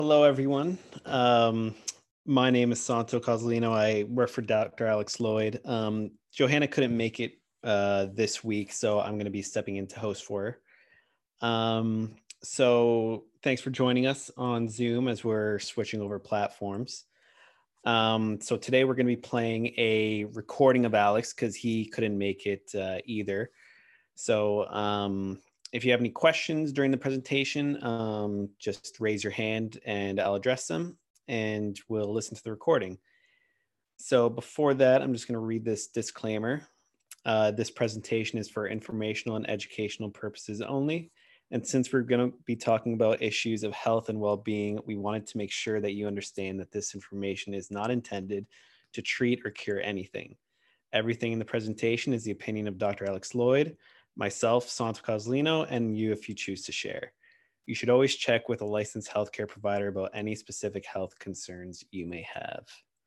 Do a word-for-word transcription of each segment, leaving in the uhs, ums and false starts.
Hello, everyone. Um, my name is Santo Cozzolino. I work for Doctor Alex Lloyd. Um, Johanna couldn't make it uh, this week, so I'm going to be stepping in to host for her. Um, so thanks for joining us on Zoom as we're switching over platforms. Um, so today we're going to be playing a recording of Alex because he couldn't make it uh, either. So um, if you have any questions during the presentation, um, just raise your hand and I'll address them and we'll listen to the recording. So before that, I'm just going to read this disclaimer. Uh, this presentation is for informational and educational purposes only. And since we're going to be talking about issues of health and well-being, we wanted to make sure that you understand that this information is not intended to treat or cure anything. Everything in the presentation is the opinion of Doctor Alex Lloyd, myself, Santo Cozzolino, and you if you choose to share. You should always check with a licensed healthcare provider about any specific health concerns you may have.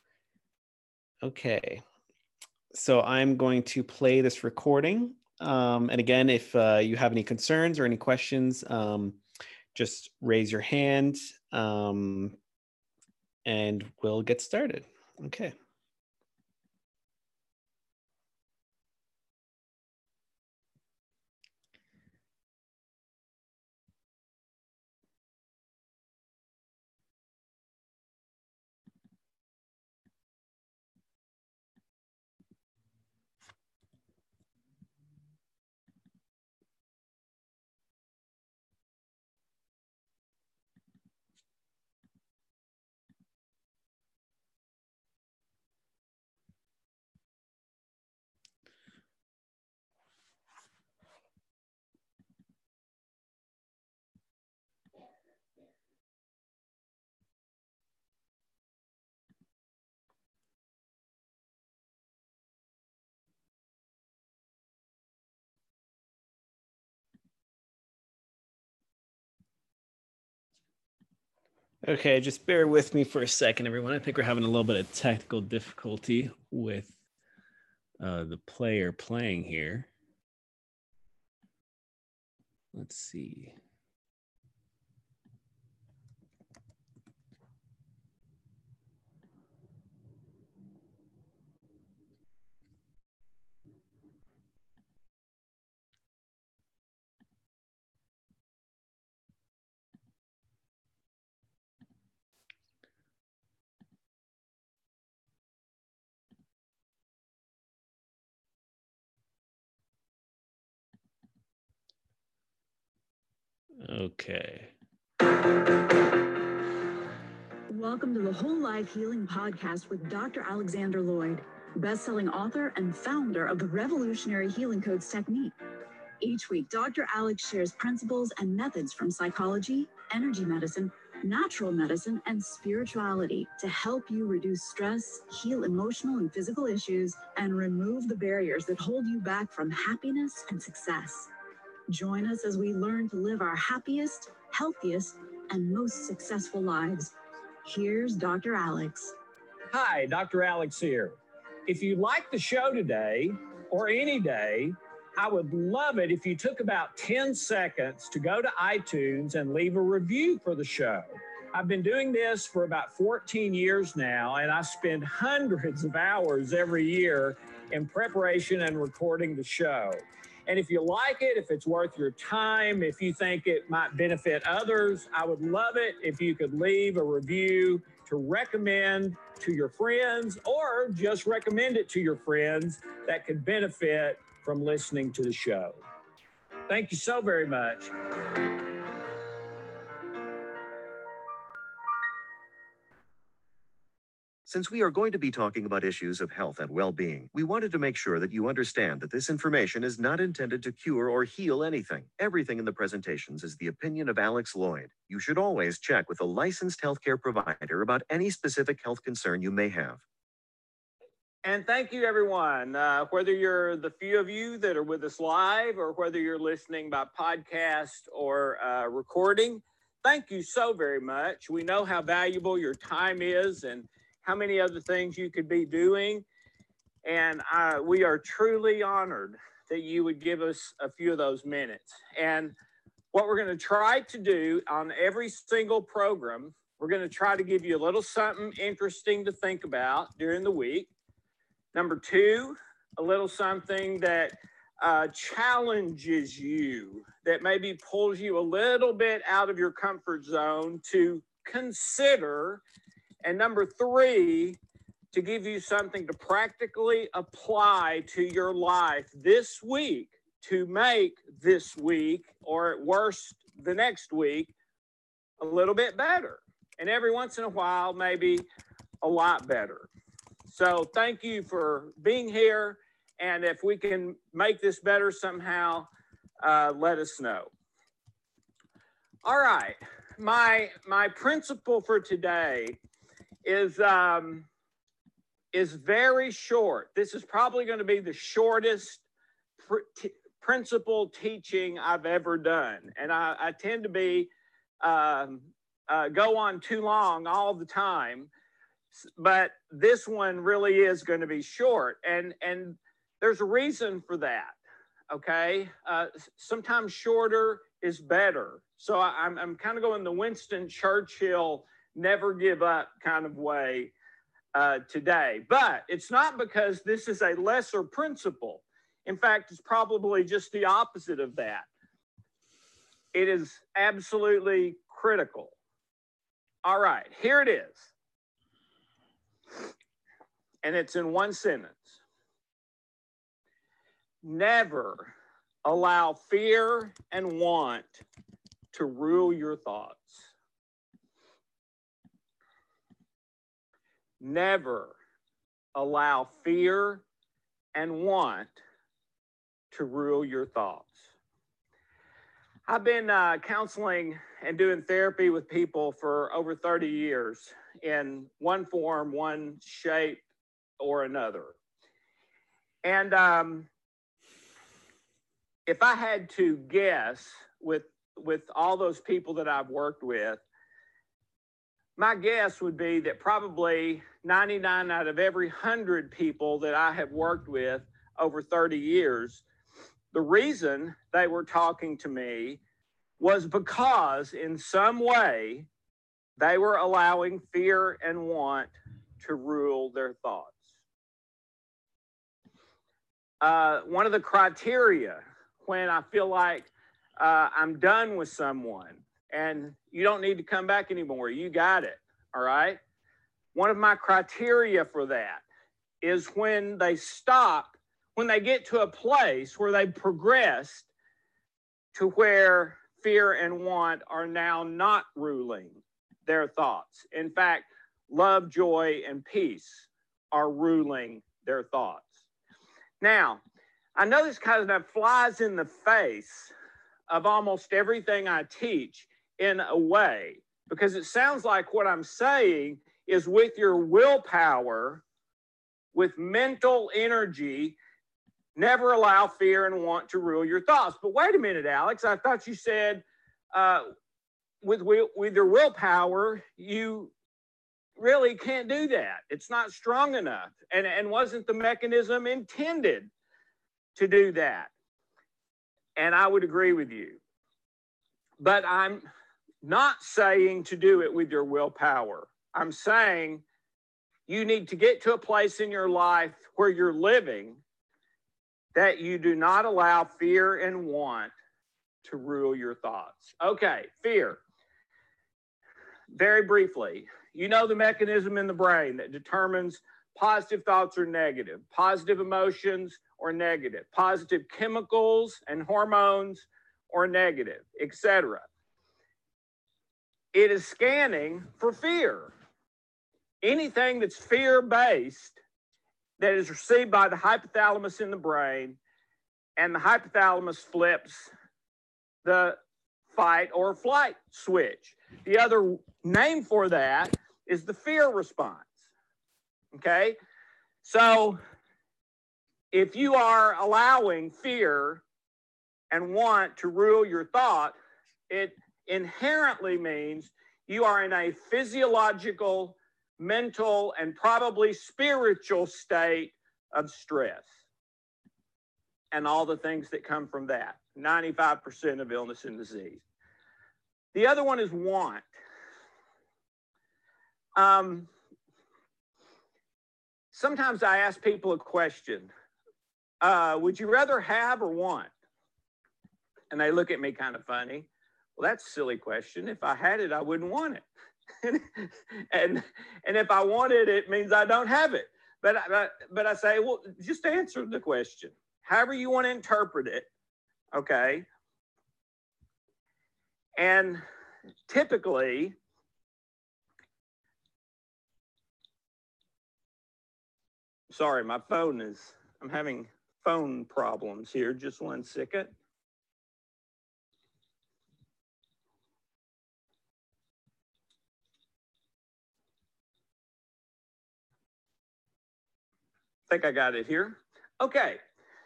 Okay, so I'm going to play this recording. Um, and again, if uh, you have any concerns or any questions, um, just raise your hand um, and we'll get started. Okay. Okay, just bear with me for a second, everyone. I think we're having a little bit of technical difficulty with uh, the player playing here. Let's see. Okay. Welcome to the Whole Life Healing Podcast with Doctor Alexander Lloyd, best-selling author and founder of the revolutionary Healing Codes technique. Each week, Doctor Alex shares principles and methods from psychology, energy medicine, natural medicine, and spirituality to help you reduce stress, heal emotional and physical issues, and remove the barriers that hold you back from happiness and success. Join us as we learn to live our happiest, healthiest, and most successful lives. Here's Doctor Alex. Hi, Doctor Alex here. If you like the show today, or any day, I would love it if you took about ten seconds to go to iTunes and leave a review for the show. I've been doing this for about fourteen years now, and I spend hundreds of hours every year in preparation and recording the show. And if you like it, if it's worth your time, if you think it might benefit others, I would love it if you could leave a review to recommend to your friends, or just recommend it to your friends that could benefit from listening to the show. Thank you so very much. Since we are going to be talking about issues of health and well-being, we wanted to make sure that you understand that this information is not intended to cure or heal anything. Everything in the presentations is the opinion of Alex Lloyd. You should always check with a licensed healthcare provider about any specific health concern you may have. And thank you, everyone. Uh, whether you're the few of you that are with us live, or whether you're listening by podcast or uh, recording, thank you so very much. We know how valuable your time is and how many other things you could be doing. And uh, we are truly honored that you would give us a few of those minutes. And what we're going to try to do on every single program We're going to try to give you a little something interesting to think about during the week. Number two, a little something that uh, challenges you, that maybe pulls you a little bit out of your comfort zone to consider. And number three, to give you something to practically apply to your life this week to make this week, or at worst, the next week, a little bit better. And every once in a while, maybe a lot better. So thank you for being here. And if we can make this better somehow, uh, let us know. All right. My, my principle for today is, um, is very short. This is probably going to be the shortest pr principle teaching I've ever done. And I, I tend to be, um, uh, go on too long all the time. But this one really is going to be short. And, and there's a reason for that, okay? Uh, sometimes shorter is better. So I, I'm, I'm kind of going the Winston Churchill, never give up kind of way uh, today. But it's not because this is a lesser principle. In fact, it's probably just the opposite of that. It is absolutely critical. All right, here it is. And it's in one sentence. Never allow fear and want to rule your thoughts. Never allow fear and want to rule your thoughts. I've been uh, counseling and doing therapy with people for over thirty years in one form, one shape, or another. And um, if I had to guess with, with all those people that I've worked with, my guess would be that probably ninety-nine out of every one hundred people that I have worked with over thirty years, the reason they were talking to me was because in some way they were allowing fear and want to rule their thoughts. Uh, one of the criteria when I feel like uh, I'm done with someone and you don't need to come back anymore, you got it, all right? One of my criteria for that is when they stop, when they get to a place where they've progressed to where fear and want are now not ruling their thoughts. In fact, love, joy, and peace are ruling their thoughts. Now, I know this kind of flies in the face of almost everything I teach in a way, because it sounds like what I'm saying is with your willpower, with mental energy, never allow fear and want to rule your thoughts. But wait a minute, Alex, I thought you said uh, with, with your willpower, you really can't do that. It's not strong enough. And, and wasn't the mechanism intended to do that? And I would agree with you. But I'm not saying to do it with your willpower. I'm saying you need to get to a place in your life where you're living that you do not allow fear and want to rule your thoughts. Okay, fear. Very briefly, you know the mechanism in the brain that determines positive thoughts or negative, positive emotions or negative, positive chemicals and hormones or negative, et cetera. It is scanning for fear. Anything that's fear-based that is received by the hypothalamus in the brain, and the hypothalamus flips the fight or flight switch. The other name for that is the fear response, okay? So if you are allowing fear and want to rule your thought, it inherently means you are in a physiological, mental, and probably spiritual state of stress and all the things that come from that. ninety-five percent of illness and disease. The other one is want. Um, sometimes I ask people a question. Uh, would you rather have or want? And they look at me kind of funny. Well, that's a silly question. If I had it, I wouldn't want it. and, and if I want it, it means I don't have it. But, but, but I say, well, just answer the question. However you want to interpret it, okay? And typically, sorry, my phone is, I'm having phone problems here. Just one second. I think I got it here. Okay.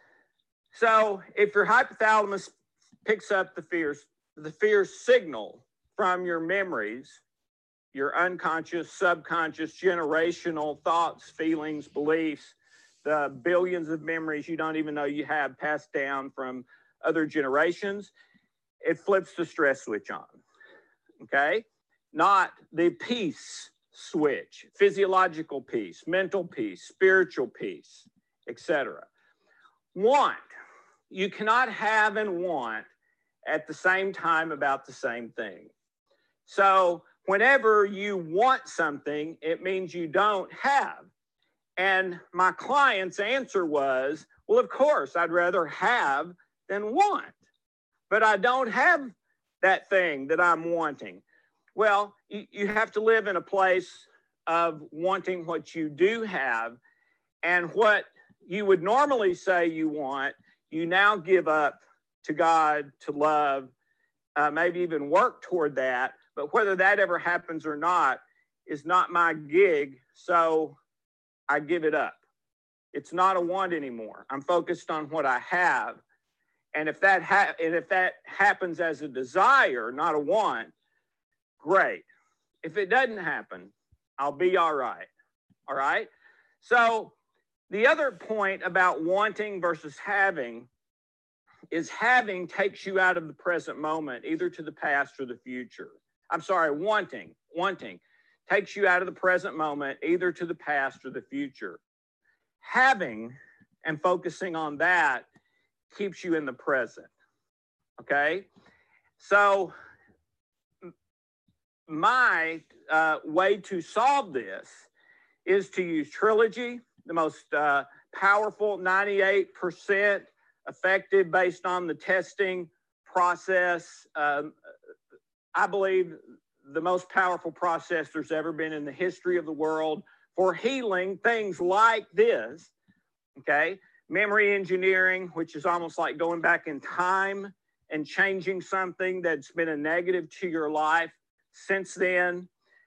So if your hypothalamus picks up the fears, the fear signal from your memories, your unconscious, subconscious, generational thoughts, feelings, beliefs, the billions of memories you don't even know you have passed down from other generations, it flips the stress switch on, okay? Not the peace switch, physiological peace, mental peace, spiritual peace, et cetera. Want, you cannot have and want at the same time about the same thing. So whenever you want something, it means you don't have. And my client's answer was, well, of course, I'd rather have than want, but I don't have that thing that I'm wanting. Well, you, you have to live in a place of wanting what you do have, and what you would normally say you want, you now give up to God, to love, uh, maybe even work toward that. But whether that ever happens or not is not my gig, so I give it up. It's not a want anymore. I'm focused on what I have. And if that ha- and if that happens as a desire, not a want, great. If it doesn't happen, I'll be all right. All right? So the other point about wanting versus having is having takes you out of the present moment, either to the past or the future. I'm sorry, wanting, wanting takes you out of the present moment, either to the past or the future. Having and focusing on that keeps you in the present, okay? So my uh, way to solve this is to use Trilogy, the most uh, powerful, ninety-eight percent effective based on the testing process. Um, I believe the most powerful process there's ever been in the history of the world for healing things like this, okay? Memory engineering, which is almost like going back in time and changing something that's been a negative to your life since then.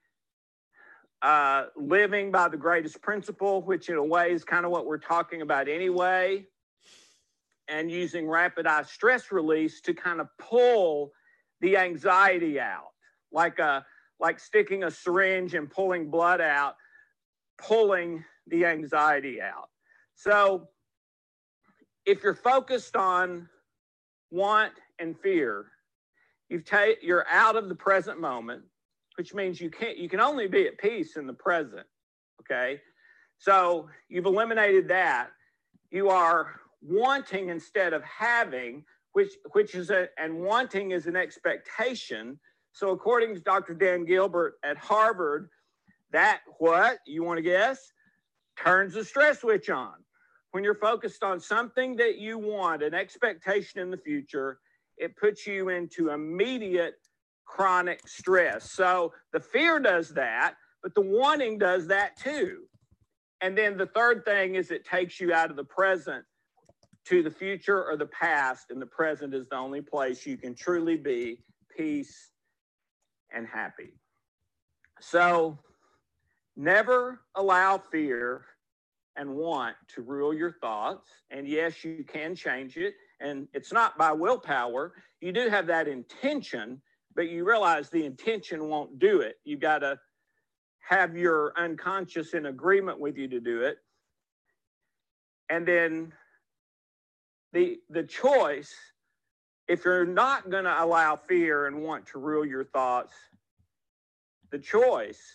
Uh, living by the greatest principle, which in a way is kind of what we're talking about anyway, and using rapid eye stress release to kind of pull the anxiety out, like a like sticking a syringe and pulling blood out, pulling the anxiety out. So if you're focused on want and fear, you've ta- you're out of the present moment, which means you can't you can only be at peace in the present, okay? So you've eliminated that. You are wanting instead of having, which which is a and wanting is an expectation. So according to Doctor Dan Gilbert at Harvard, that what you want to guess turns the stress switch on. When you're focused on something that you want, an expectation in the future, it puts you into immediate chronic stress. So the fear does that, but the wanting does that too. And then the third thing is it takes you out of the present to the future or the past, and the present is the only place you can truly be peace and happy. So never allow fear and want to rule your thoughts. And yes, you can change it. And it's not by willpower. You do have that intention, but you realize the intention won't do it. You got to have your unconscious in agreement with you to do it. And then the, the choice, if you're not going to allow fear and want to rule your thoughts, the choice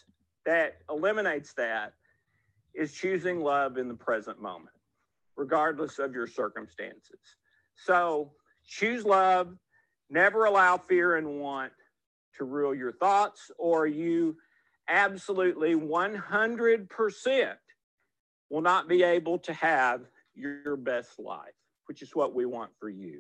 that eliminates that is choosing love in the present moment, regardless of your circumstances. So choose love, never allow fear and want to rule your thoughts, or you absolutely one hundred percent will not be able to have your best life, which is what we want for you.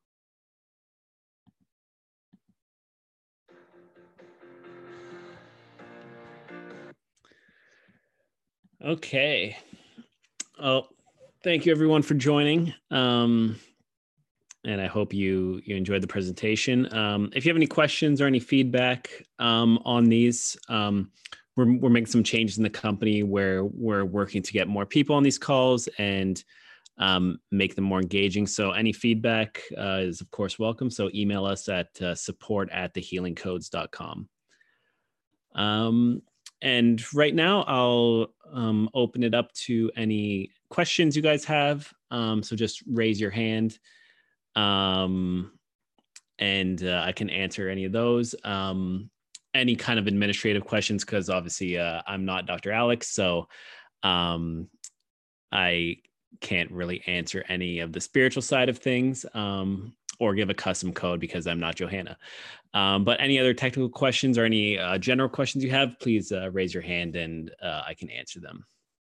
Okay. Oh, thank you everyone for joining. Um, and I hope you you enjoyed the presentation. Um, if you have any questions or any feedback um, on these, um, we're we're making some changes in the company where we're working to get more people on these calls and um, make them more engaging. So any feedback uh, is of course welcome. So email us at uh, support at the healing codes dot com. Um, and right now I'll um, open it up to any questions you guys have. Um, so just raise your hand um, and uh, I can answer any of those. Um, any kind of administrative questions, because obviously uh, I'm not Doctor Alex, so um, I can't really answer any of the spiritual side of things um, or give a custom code because I'm not Johanna. Um, but any other technical questions or any uh, general questions you have, please uh, raise your hand and uh, I can answer them.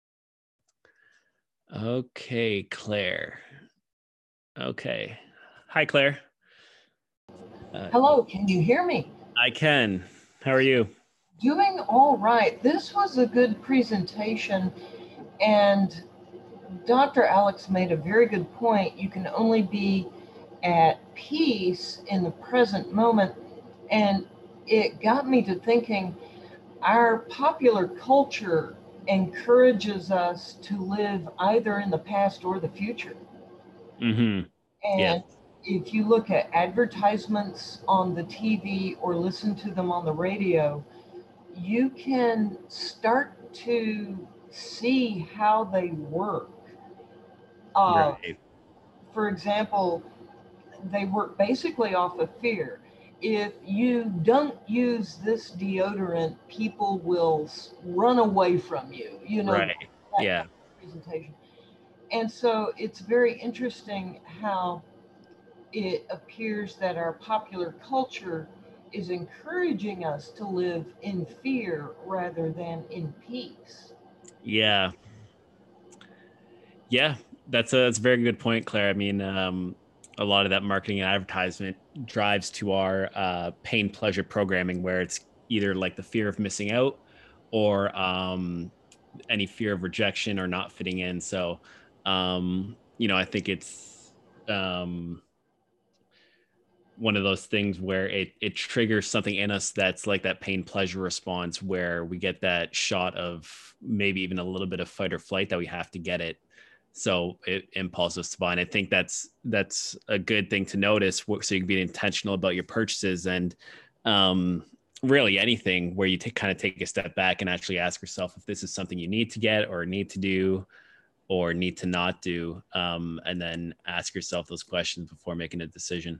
Okay, Claire. Okay. Hi, Claire. Uh, Hello, can you hear me? I can. How are you? Doing all right. This was a good presentation, and Doctor Alex made a very good point. You can only be at peace in the present moment, and it got me to thinking our popular culture encourages us to live either in the past or the future. Mm-hmm. And Yeah. if you look at advertisements on the T V or listen to them on the radio, you can start to see how they work. Uh, Right. for example, they work basically off of fear. If you don't use this deodorant, people will s- run away from you, you know, Right. that Yeah. kind of presentation. And so it's very interesting how it appears that our popular culture is encouraging us to live in fear rather than in peace. Yeah. Yeah. That's a that's a very good point, Claire. I mean, um, a lot of that marketing and advertisement drives to our uh, pain pleasure programming, where it's either like the fear of missing out or um, any fear of rejection or not fitting in. So, um, you know, I think it's um, one of those things where it it triggers something in us that's like that pain pleasure response, where we get that shot of maybe even a little bit of fight or flight that we have to get it. So it impulses us to buy. And I think that's that's a good thing to notice. So you can be intentional about your purchases and um, really anything where you t- kind of take a step back and actually ask yourself if this is something you need to get or need to do or need to not do, um, and then ask yourself those questions before making a decision.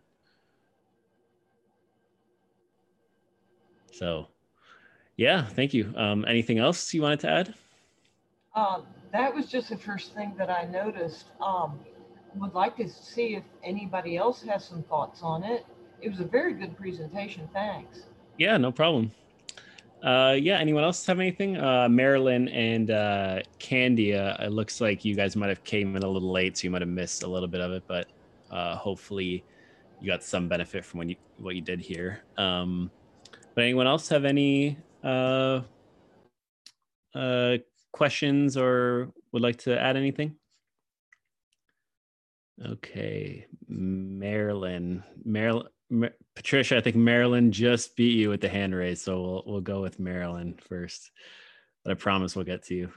So, yeah, thank you. Um, anything else you wanted to add? Um, that was just the first thing that I noticed. Um, would like to see if anybody else has some thoughts on it. It was a very good presentation. Thanks. Yeah, no problem. Uh, yeah, anyone else have anything? Uh, Marilyn and uh, Candia, it looks like you guys might have came in a little late, so you might have missed a little bit of it, but uh, hopefully you got some benefit from when you, what you did here. Um, but anyone else have any uh, uh, questions or would like to add anything? Okay, Marilyn, Marilyn, Ma- Patricia, I think Marilyn just beat you with the hand raise, so we'll we'll go with Marilyn first. But I promise we'll get to you.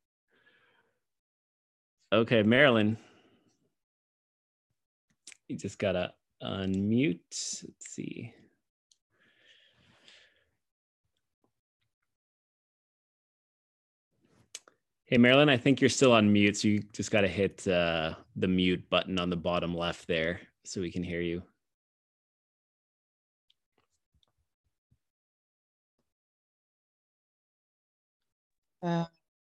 Okay, Marilyn, you just gotta unmute. Let's see. Hey, Marilyn, I think you're still on mute, so you just gotta hit uh, the mute button on the bottom left there so we can hear you. Uh,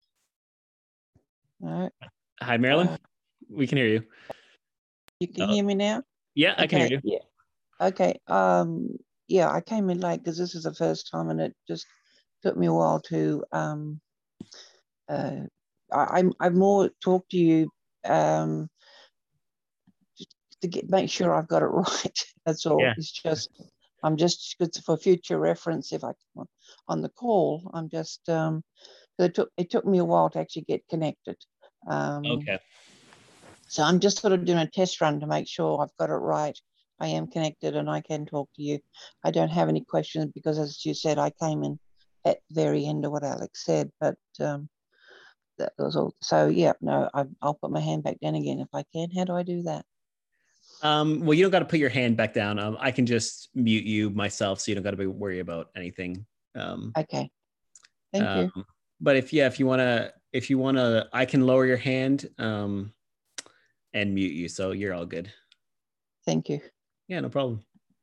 no. Hi, Marilyn. Uh, we can hear you. You can Oh. hear me now? Yeah, I can Okay, hear you. yeah. Okay. Um, yeah, I came in late because this is the first time, and it just took me a while to um, uh, I, I'm I more talk to you um, just to get make sure I've got it right. That's all. Yeah. It's just I'm just good for future reference. If I come on the call, I'm just um, it took it took me a while to actually get connected. Um, Okay. So I'm just sort of doing a test run to make sure I've got it right. I am connected and I can talk to you. I don't have any questions because, as you said, I came in at the very end of what Alex said, but um, that was all. So yeah, no, I, I'll put my hand back down again if I can. How do I do that? Um, well, you don't got to put your hand back down. Um, I can just mute you myself, so you don't got to be worry about anything. Um, okay. Thank um, you. But if yeah, if you wanna, if you wanna, I can lower your hand um, and mute you, so you're all good. Thank you. Yeah, no problem.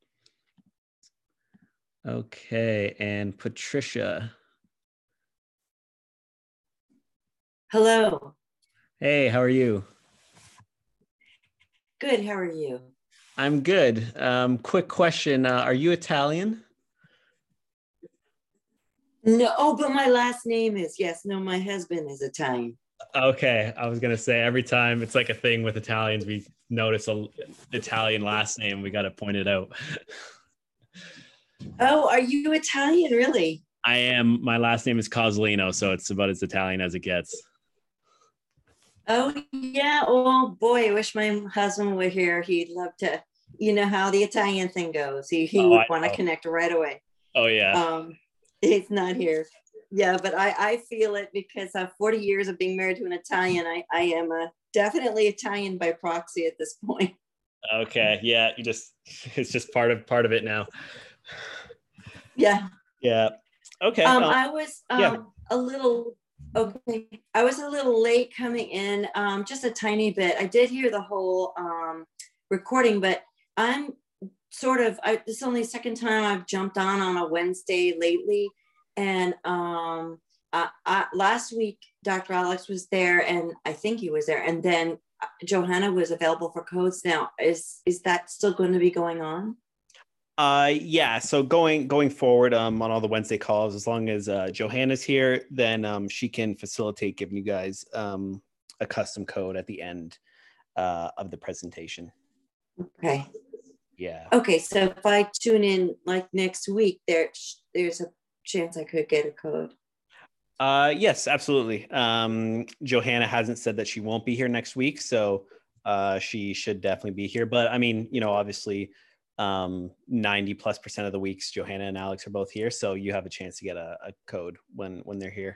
Okay, and Patricia. Hello. Hey, how are you? Good. How are you? I'm good. Um, quick question: uh, are you Italian? No. Oh, but my last name is yes. No, my husband is Italian. Okay, I was gonna say every time it's like a thing with Italians, we notice a Italian last name. We got to point it out. Oh, are you Italian? Really? I am. My last name is Coslino, so it's about as Italian as it gets. Oh, yeah. Oh, boy. I wish my husband were here. He'd love to. You know how the Italian thing goes. He he Oh, would I want to know. connect right away. Oh yeah. Um, he's not here. Yeah, but I I feel it because of forty years of being married to an Italian. I I am a definitely Italian by proxy at this point. Okay. Yeah. You just it's just part of part of it now. Yeah. Yeah. Okay. Um, um, I was um, yeah. a little, okay, I was a little late coming in, um, just a tiny bit. I did hear the whole um, recording, but I'm sort of, I, this is only the second time I've jumped on on a Wednesday lately. And um, I, I, last week, Doctor Alex was there, and I think he was there. And then Johanna was available for codes. Now, is is that still going to be going on? Uh, yeah. So going going forward um, on all the Wednesday calls, as long as uh, Johanna's here, then um, she can facilitate giving you guys um, a custom code at the end uh, of the presentation. Okay. Yeah. Okay. So if I tune in like next week, there there's a chance I could get a code. Uh, yes, absolutely. Um, Johanna hasn't said that she won't be here next week, so uh, she should definitely be here. But I mean, you know, obviously, um, ninety plus percent of the weeks, Johanna and Alex are both here, so you have a chance to get a, a code when when they're here.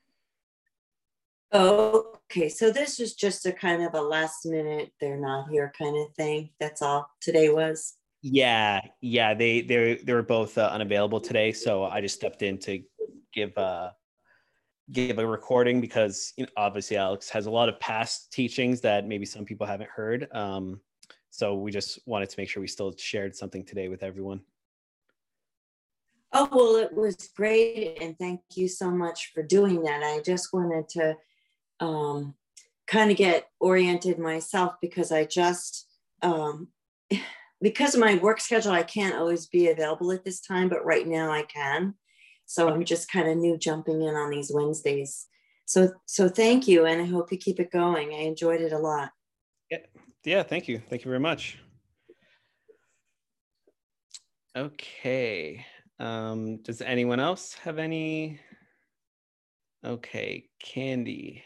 Oh, okay. So this is just a kind of a last minute, they're not here kind of thing. That's all today was. Yeah, yeah. They they they were both uh, unavailable today, so I just stepped in to give uh give a recording because, you know, obviously Alex has a lot of past teachings that maybe some people haven't heard. Um, so we just wanted to make sure we still shared something today with everyone. Oh, well, it was great. And thank you so much for doing that. I just wanted to um, kind of get oriented myself because I just, um, because of my work schedule, I can't always be available at this time, but right now I can. So I'm just kind of new jumping in on these Wednesdays. So, so thank you. And I hope you keep it going. I enjoyed it a lot. Yeah. Yeah. Thank you. Thank you very much. Okay. Um, does anyone else have any? Okay. Candy.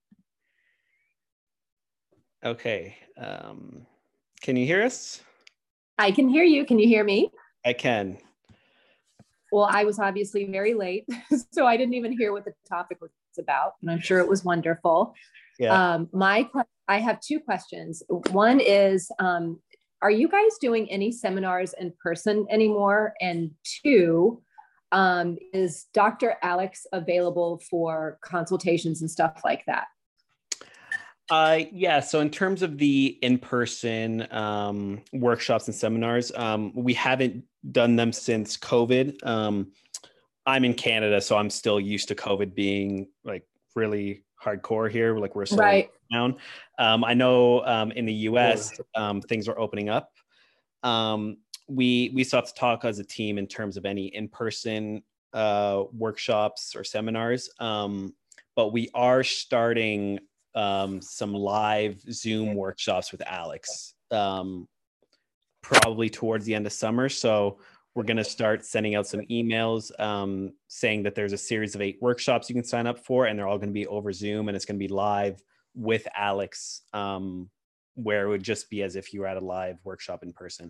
Okay. Um, can you hear us? I can hear you. Can you hear me? I can. Well, I was obviously very late, so I didn't even hear what the topic was about, and I'm sure it was wonderful. Yeah. Um, my, I have two questions. One is, um, are you guys doing any seminars in person anymore? And two, um, is Doctor Alex available for consultations and stuff like that? Uh, yeah. So in terms of the in-person um, workshops and seminars, um, we haven't done them since COVID. Um, I'm in Canada, so I'm still used to COVID being like really hardcore here. Like we're so Right. down. Um, I know um, in the U S um, things are opening up. Um, we we still have to talk as a team in terms of any in-person uh, workshops or seminars. Um, but we are starting um, some live Zoom workshops with Alex, um, probably towards the end of summer. So we're going to start sending out some emails um, saying that there's a series of eight workshops you can sign up for, and they're all going to be over Zoom, and it's going to be live with Alex, um, where it would just be as if you were at a live workshop in person.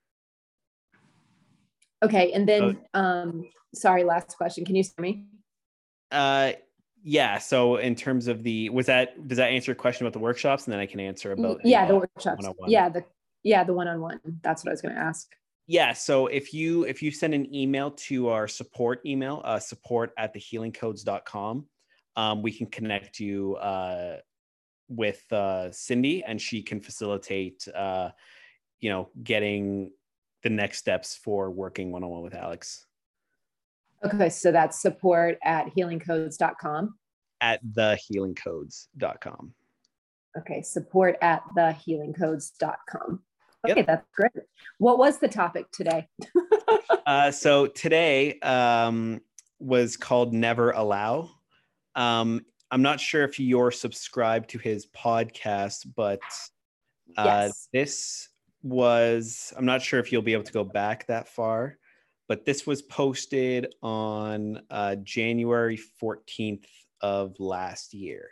Okay. And then, um, sorry, last question. Can you hear me? Uh, yeah. So in terms of the, was that, does that answer your question about the workshops? And then I can answer about yeah, the, the uh, workshops. one-on-one. Yeah, the yeah, the one-on-one. That's what I was going to ask. Yeah. So if you, if you send an email to our support email, uh, support at the healing codes dot com, um, we can connect you uh, with uh, Cindy, and she can facilitate, uh, you know, getting the next steps for working one-on-one with Alex. Okay. So that's support at healing codes dot com. At the healing codes dot com. Okay. Support at the healing codes dot com. Okay, Yep. that's great. What was the topic today? uh, so today um, was called Never Allow. Um, I'm not sure if you're subscribed to his podcast, but uh, Yes. this was, I'm not sure if you'll be able to go back that far, but this was posted on uh, January fourteenth of last year.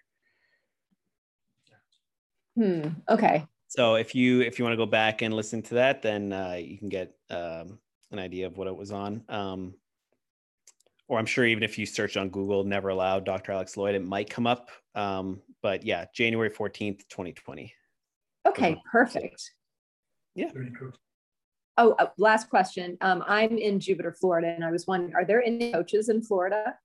Hmm. Okay. So if you if you want to go back and listen to that, then uh, you can get um, an idea of what it was on. Um, or I'm sure even if you search on Google, Never Allow, Doctor Alex Lloyd, it might come up. Um, but yeah, January fourteenth, twenty twenty. Okay, perfect. Yeah. Oh, uh, last question. Um, I'm in Jupiter, Florida, and I was wondering, are there any coaches in Florida?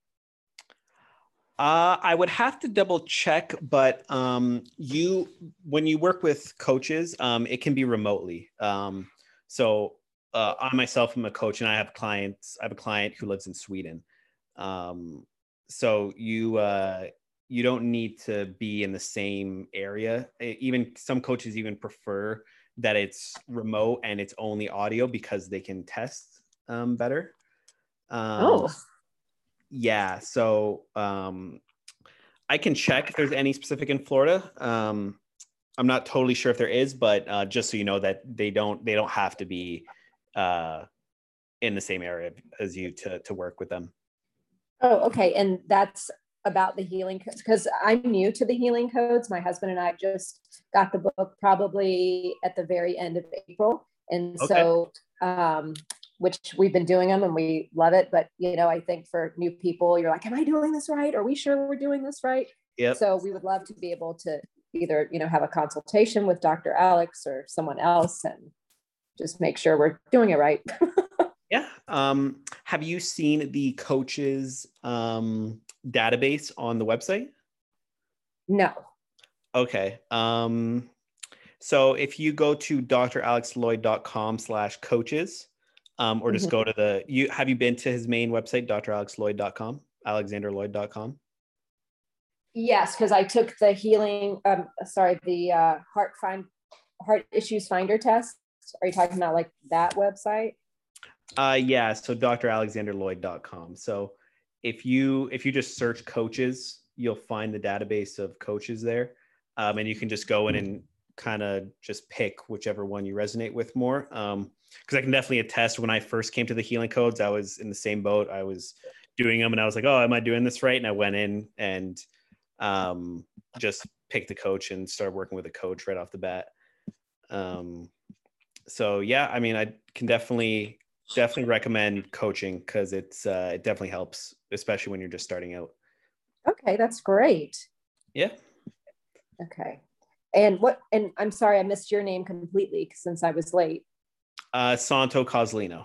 Uh, I would have to double check, but um, you, when you work with coaches, um, it can be remotely. Um, so uh, I myself am a coach, and I have clients. I have a client who lives in Sweden. Um, so you uh, you don't need to be in the same area. Even some coaches even prefer that it's remote and it's only audio because they can test um, better. Um, oh. Yeah, so um, I can check if there's any specific in Florida. Um, I'm not totally sure if there is, but uh, just so you know that they don't they don't have to be uh, in the same area as you to to work with them. Oh, okay. And that's about the healing codes, because I'm new to the healing codes. My husband and I just got the book probably at the very end of April, and Okay. so. Um, which we've been doing them and we love it. But, you know, I think for new people, you're like, am I doing this right? Are we sure we're doing this right? Yep. So we would love to be able to either, you know, have a consultation with Doctor Alex or someone else and just make sure we're doing it right. Yeah. Um, have you seen the coaches um, database on the website? No. Okay. Um, so if you go to dr alex lloyd dot com slash coaches, Um, or just Mm-hmm. go to the, you have you been to his main website, dr alex lloyd dot com, alexander lloyd dot com? Yes, because I took the healing, um, sorry, the uh, heart find heart issues finder test. Are you talking about like that website? Uh, yeah, so dr alexander lloyd dot com. So if you if you just search coaches, you'll find the database of coaches there, um, and you can just go in and kind of just pick whichever one you resonate with more. Um, because I can definitely attest, when I first came to the healing codes, I was in the same boat. I was doing them and I was like, oh, am I doing this right? And I went in and um, just picked a coach and started working with a coach right off the bat. Um, so yeah, I mean, I can definitely, definitely recommend coaching because it's, uh, it definitely helps, especially when you're just starting out. Okay, that's great. Yeah. Okay. And what, and I'm sorry, I missed your name completely since I was late. Uh, Santo Cozzolino.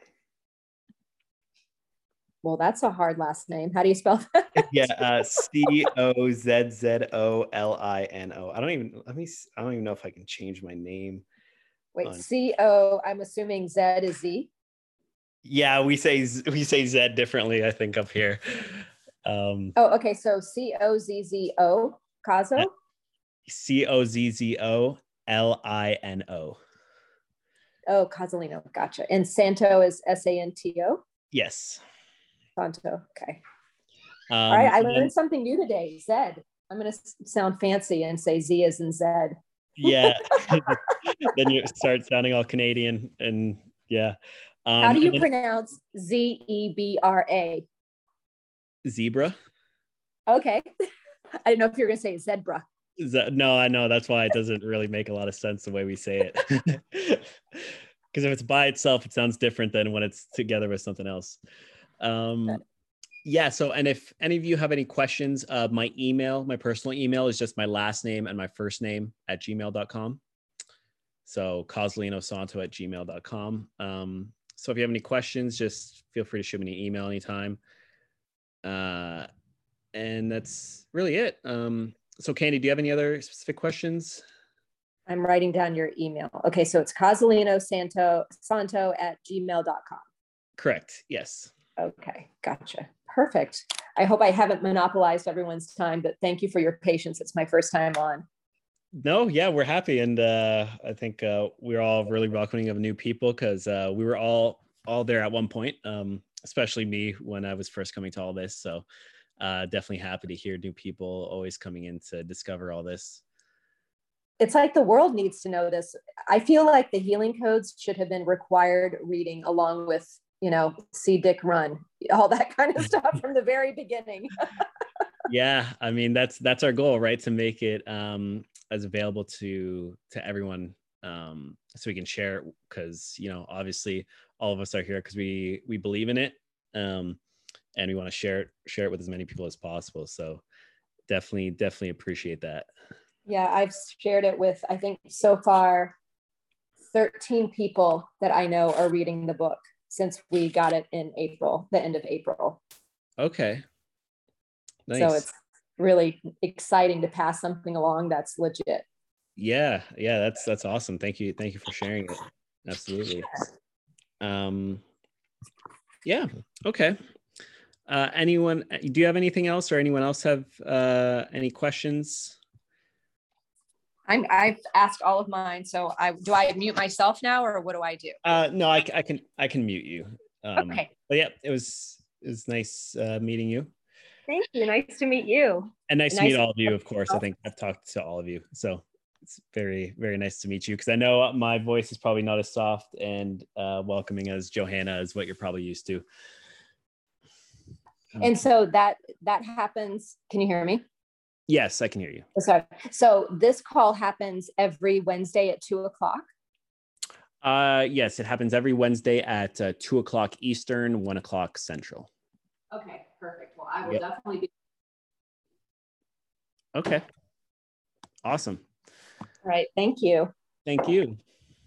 Well, that's a hard last name. How do you spell that? Yeah, uh, C O Z Z O L I N O. I don't even, let me, I don't even know if I can change my name. Wait, on- C O, I'm assuming Z is Z? Yeah, we say we say Zed differently, I think, up here. Um, oh, okay. So C O Z Z O, Cozzo? C O Z Z O L I N O. Oh, Cozzolino. Gotcha. And Santo is S A N T O? Yes. Santo. Okay. Um, All right. I learned then, something new today. Zed. I'm going to sound fancy and say Z as in Zed. Yeah. Then you start sounding all Canadian and yeah. Um, How do you then, pronounce Z E B R A? Zebra. Okay. I didn't know if you were going to say Zebra. That, no, I know. That's why it doesn't really make a lot of sense the way we say it. Because if it's by itself, it sounds different than when it's together with something else. Um, yeah. So, and if any of you have any questions, uh, my email, my personal email is just my last name and my first name at gmail dot com. So Cozzolino Santo at gmail dot com. Um, so if you have any questions, just feel free to shoot me an email anytime. Uh, and that's really it. Um, so Candy, do you have any other specific questions? I'm writing down your email. Okay, so it's Cozzolino Santo Santo at gmail dot com. Correct. Yes. Okay, gotcha. Perfect. I hope I haven't monopolized everyone's time, but thank you for your patience. It's my first time on. No, yeah, we're happy, and uh, I think uh, we're all really welcoming of new people because uh, we were all all there at one point, um, especially me when I was first coming to all this. So uh, definitely happy to hear new people always coming in to discover all this. It's like the world needs to know this. I feel like the healing codes should have been required reading along with, you know, See Dick Run, all that kind of stuff from the very beginning. Yeah, I mean that's that's our goal, right? To make it um, as available to to everyone, um, so we can share it. Because you know, obviously, all of us are here because we we believe in it, um, and we want to share it share it with as many people as possible. So definitely definitely appreciate that. Yeah, I've shared it with, I think so far, thirteen people that I know are reading the book since we got it in April, the end of April. Okay. Nice. So it's really exciting to pass something along that's legit. Yeah, yeah, that's that's awesome. Thank you, thank you for sharing it. Absolutely. Um, yeah. Okay. Uh, anyone? Do you have anything else, or anyone else have uh, any questions? I'm, I've asked all of mine. So I do I mute myself now, or what do I do? Uh, no, I, I can I can mute you. Um, okay. But yeah, it was it was nice uh, meeting you. Thank you. Nice to meet you. And nice and to meet nice all of you, of course. I think I've talked to all of you. So it's very, very nice to meet you, because I know my voice is probably not as soft and uh, welcoming as Johanna is what you're probably used to. And so that that happens. Can you hear me? Yes, I can hear you. Sorry. So this call happens every Wednesday at two o'clock. Uh, yes, it happens every Wednesday at uh, two o'clock Eastern, one o'clock Central. Okay, perfect. Well, I will Yep. definitely be. Okay. Awesome. All right. Thank you. Thank you.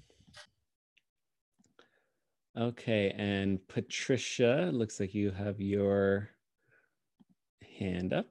Okay, and Patricia, looks like you have your hand up.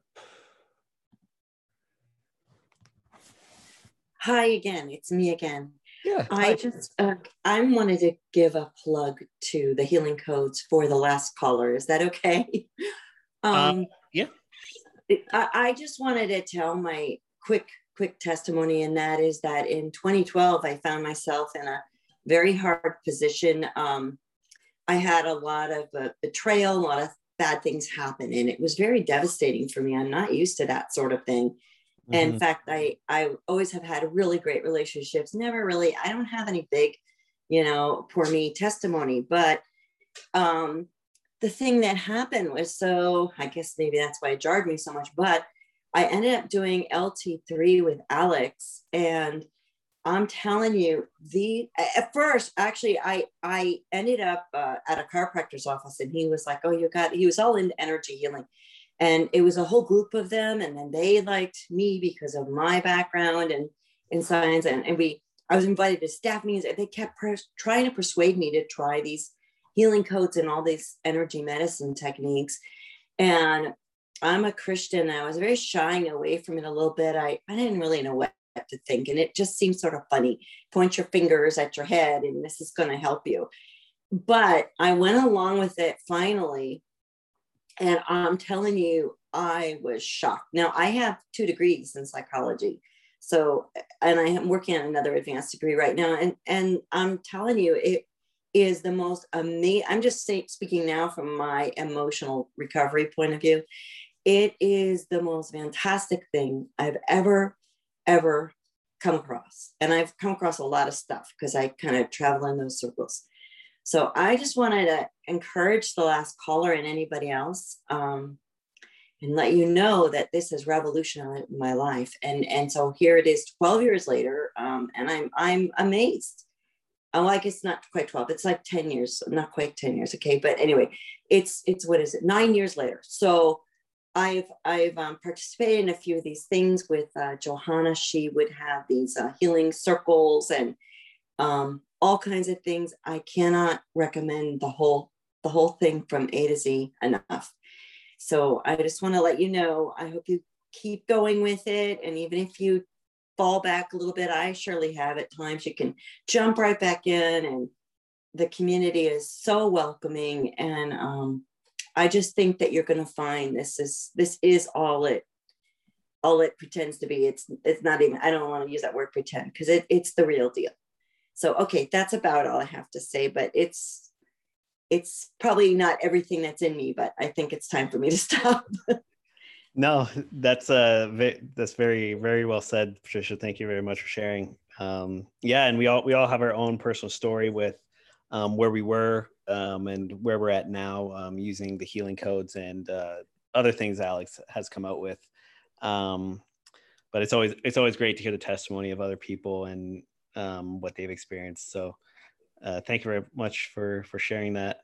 Hi again, it's me again. Yeah. I just, uh, I wanted to give a plug to the healing codes for the last caller. Is that okay? um, Uh, yeah. I, I just wanted to tell my quick, quick testimony, and that is that in twenty twelve, I found myself in a very hard position. Um, I had a lot of uh, betrayal, a lot of bad things happen, and it was very devastating for me. I'm not used to that sort of thing. Mm-hmm. And in fact, I, I always have had really great relationships. Never really, I don't have any big, you know, poor me testimony, but um, the thing that happened was, so I guess maybe that's why it jarred me so much, but I ended up doing L T three with Alex, and I'm telling you, the at first, actually, I I ended up uh, at a chiropractor's office, and he was like, "Oh, you got." He was all into energy healing, and it was a whole group of them, and then they liked me because of my background and in science, and and we. I was invited to staff meetings, and they kept pers- trying to persuade me to try these healing codes and all these energy medicine techniques, and I'm a Christian. I was very shying away from it a little bit. I I didn't really know what to think, and it just seems sort of funny. Point your fingers at your head and this is going to help you. but I went along with it finally. And I'm telling you, I was shocked. Now, I have two degrees in psychology. So, and I am working on another advanced degree right now. And, and I'm telling you, it is the most amazing. I'm just say, speaking now from my emotional recovery point of view. It is the most fantastic thing I've ever, ever come across. And I've come across a lot of stuff because I kind of travel in those circles. So I just wanted to encourage the last caller and anybody else, um, and let you know that this has revolutionized my life. And, and so here it is twelve years later, um, and I'm, I'm amazed. Oh, like it's not quite twelve, it's like ten years, not quite ten years, okay? But anyway, it's, it's what is it, nine years later. So I've, I've um, participated in a few of these things with uh, Johanna. She would have these uh, healing circles and um, all kinds of things. I cannot recommend the whole the whole thing from A to Z enough. So I just want to let you know, I hope you keep going with it. And even if you fall back a little bit, I surely have at times, you can jump right back in, and the community is so welcoming. And um, I just think that you're going to find this is this is all it all it pretends to be. It's it's not even, I don't want to use that word pretend, because it, it's the real deal. So, okay, that's about all I have to say, but it's, it's probably not everything that's in me, but I think it's time for me to stop. No, that's uh, ve- that's very, very well said, Patricia. Thank you very much for sharing. Um, yeah, and we all we all have our own personal story with um, where we were um, and where we're at now, um, using the healing codes and uh, other things Alex has come out with. Um, but it's always it's always great to hear the testimony of other people and um, what they've experienced. So uh, thank you very much for for sharing that.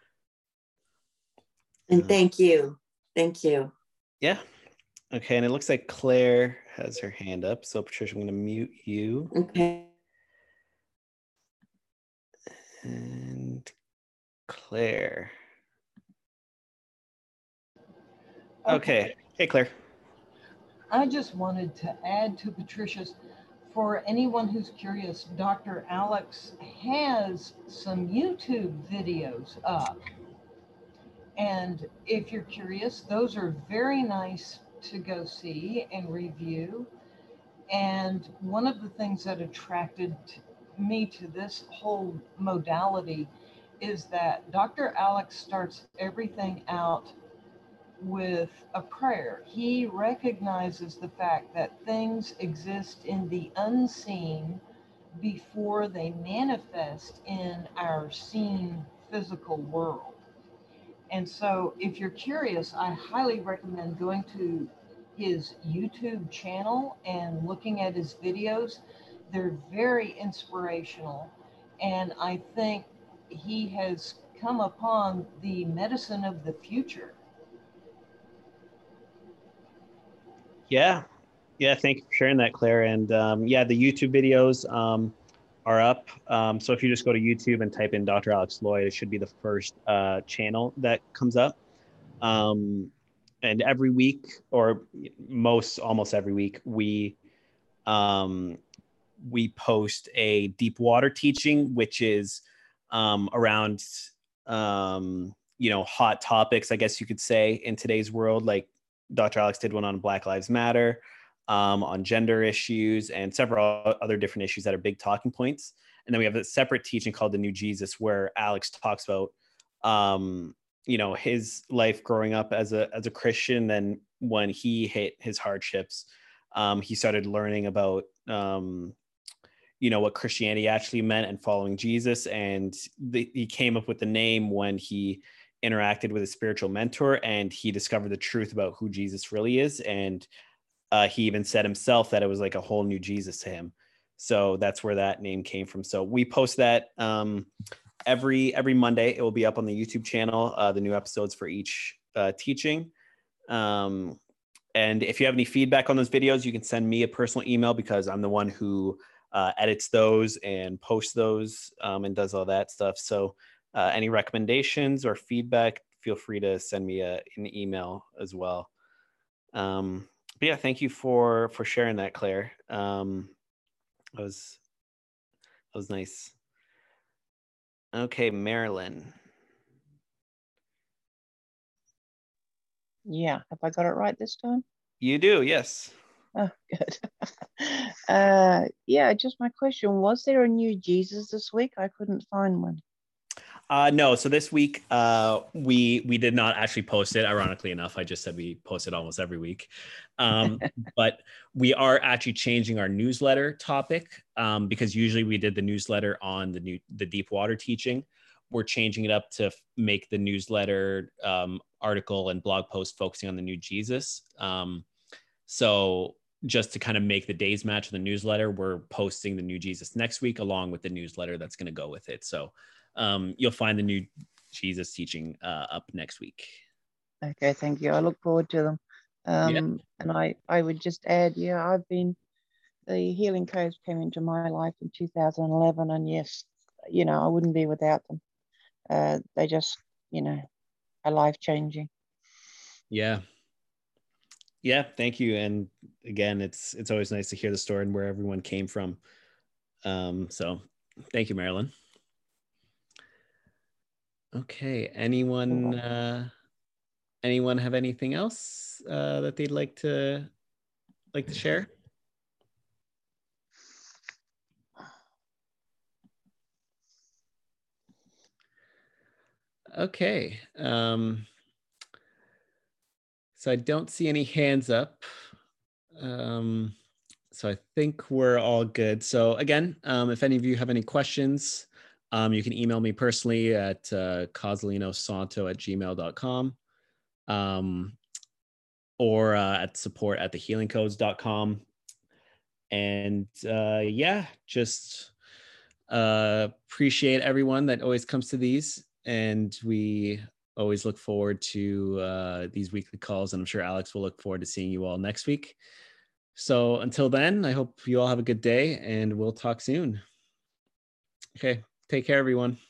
And thank you. Thank you. Yeah. Okay. And it looks like Claire has her hand up. So Patricia, I'm going to mute you. Okay. And Claire. Okay. okay. Hey, Claire. I just wanted to add to Patricia's, for anyone who's curious, Doctor Alex has some YouTube videos up. And if you're curious, those are very nice to go see and review. And one of the things that attracted me to this whole modality is that Doctor Alex starts everything out with a prayer. He recognizes the fact that things exist in the unseen before they manifest in our seen physical world. And so if you're curious, I highly recommend going to his YouTube channel and looking at his videos. They're very inspirational. And I think he has come upon the medicine of the future. Yeah. Yeah. Thank you for sharing that, Claire. And um, yeah, the YouTube videos um, are up. Um, so if you just go to YouTube and type in Doctor Alex Lloyd, it should be the first uh, channel that comes up. Um, and every week, or most, almost every week, we um, we post a deep water teaching, which is um, around um, you know, hot topics, I guess you could say, in today's world. Like Doctor Alex did one on Black Lives Matter, um, on gender issues, and several other different issues that are big talking points. And then we have a separate teaching called The New Jesus, where Alex talks about um, you know, his life growing up as a as a Christian. Then when he hit his hardships, um, he started learning about um, you know, what Christianity actually meant and following Jesus. And the, he came up with the name when he interacted with a spiritual mentor, and he discovered the truth about who Jesus really is. And uh, he even said himself that it was like a whole new Jesus to him. So that's where that name came from. So we post that um, every every Monday. It will be up on the YouTube channel, uh, the new episodes for each uh, teaching. Um, and if you have any feedback on those videos, you can send me a personal email, because I'm the one who uh, edits those and posts those um, and does all that stuff. So uh, any recommendations or feedback, feel free to send me a, an email as well. Um, but yeah, thank you for for sharing that, Claire. Um, that was that was nice. Okay, Marilyn. Yeah, have I got it right this time? You do, yes. Oh, good. uh, yeah, just my question, was there a new Jesus this week? I couldn't find one. Uh, no, so this week uh, we we did not actually post it. Ironically enough, I just said we post it almost every week. Um, but we are actually changing our newsletter topic um, because usually we did the newsletter on the new the deep water teaching. We're changing it up to f- make the newsletter um, article and blog post focusing on the new Jesus. Um, so just to kind of make the days match of the newsletter, we're posting the new Jesus next week along with the newsletter that's going to go with it. So um, you'll find the new Jesus teaching uh, up next week. Okay, thank you. I look forward to them. Um, Yeah. And I, I would just add, yeah, I've been, the Healing Codes came into my life in two thousand eleven. And yes, you know, I wouldn't be without them. Uh, they just, you know, are life-changing. Yeah. Yeah, thank you. And again, it's it's always nice to hear the story and where everyone came from. Um, so thank you, Marilyn. Okay, anyone uh, anyone have anything else uh, that they'd like to like to share? Okay. Um, so I don't see any hands up. Um, so I think we're all good. So again, um, if any of you have any questions, um, you can email me personally at uh, coslinosanto at gmail dot com um, or uh, at support at the healing codes dot com. And uh, yeah, just uh, appreciate everyone that always comes to these. And we always look forward to uh, these weekly calls. And I'm sure Alex will look forward to seeing you all next week. So until then, I hope you all have a good day and we'll talk soon. Okay, take care, everyone.